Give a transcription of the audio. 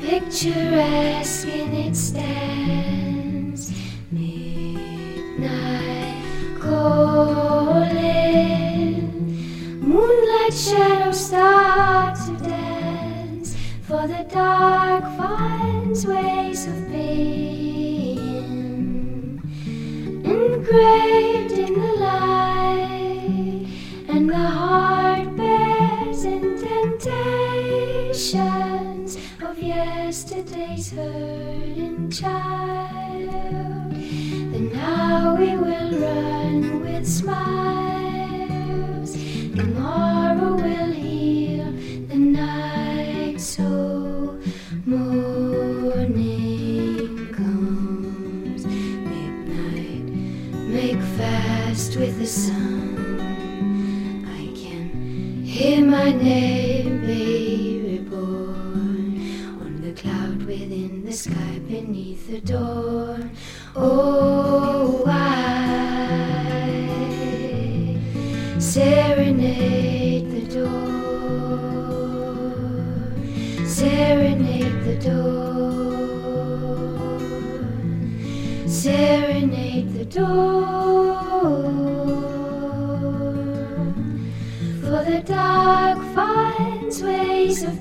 picturesque in its stands, midnight calling, moonlight shadows start to dance, for the dark finds ways of being, engraved in the light, and the heart bears indentations of yesterday's hurting child. Then now we will run with smiles, tomorrow will heal the night, so morning comes. Midnight, make fast with the sun. I can hear my name, baby born, on the cloud within the sky beneath the dawn. Oh, I serenade the dawn, serenade the dawn, serenade the dawn. For the dark finds ways of